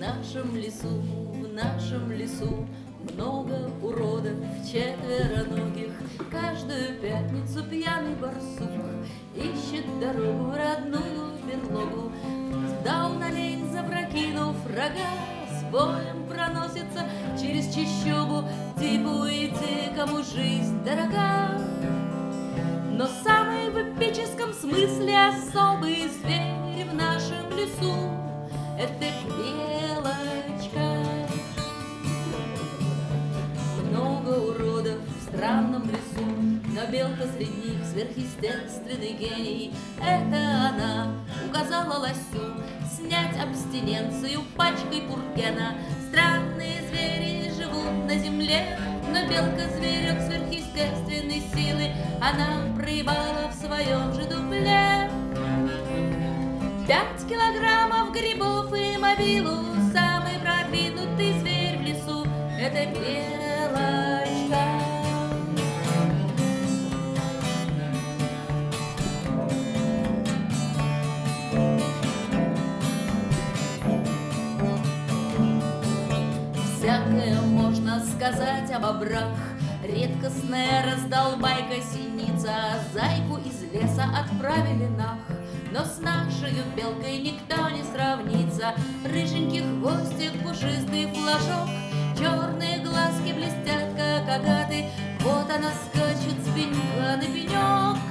в нашем лесу много уродов четвероногих. Каждую пятницу пьяный барсук ищет дорогу в родную берлогу. Даунолейн, запрокинув рога, с боем проносится через чащобу. Типуете, кому жизнь дорога. Но самый в эпическом смысле особый зверь в нашем лесу — это белочка. Много уродов в странном лесу, но белка среди них сверхъестественный гений. Это она указала лосю снять абстиненцию пачкой пургена. Странные звери живут на земле, но белка-зверек сверхъестественной силы она проебала в своем же дупле. 5 килограммов грибов и мобилу, самый продвинутый зверь в лесу — это белочка. Всякое можно сказать об бобрах. Редкостная раздолбайка синица, зайку из леса отправили нах. Но с нашей белкой никто не сравнится. Рыженький хвостик, пушистый флажок, черные глазки блестят, как агаты. Вот она скачет с пенька на пенек.